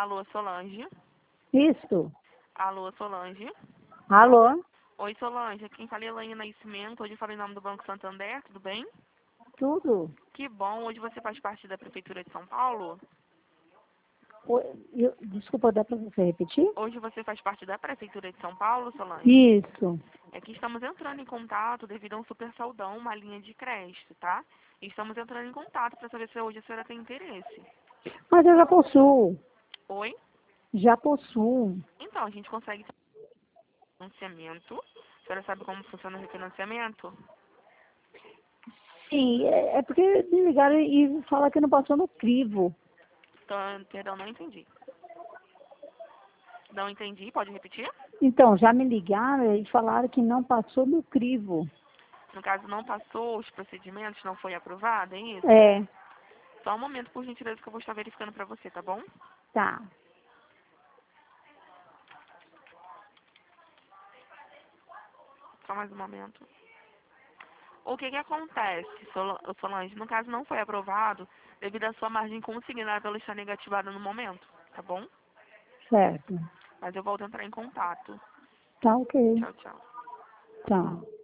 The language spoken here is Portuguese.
Alô, Solange. Isto. Alô, Solange. Alô? Oi, Solange. Quem fala é Elaine Nascimento. Hoje eu falei em nome do Banco Santander, tudo bem? Tudo? Que bom. Hoje você faz parte da Prefeitura de São Paulo? Desculpa, dá para você repetir? Hoje você faz parte da Prefeitura de São Paulo, Solange? Isso. É que estamos entrando em contato devido a um super saldão, uma linha de crédito, tá? E estamos entrando em contato para saber se hoje a senhora tem interesse. Mas eu já possuo. Oi? Já possuo. Então, a gente consegue financiamento. A senhora sabe como funciona o refinanciamento? Sim, é porque me ligaram e falaram que não passou no crivo. Então, perdão, não entendi. Não entendi, pode repetir? Então, já me ligaram e falaram que não passou no crivo. No caso, não passou os procedimentos, não foi aprovado, é isso? É, Só um momento, por gentileza, que eu vou estar verificando para você, tá bom? tá. Só mais um momento. O que que acontece, Solange? No caso, não foi aprovado devido à sua margem consignada, ela está negativada no momento, tá bom? Certo. Mas eu volto a entrar em contato. Tá ok. Tchau, tchau. Tá.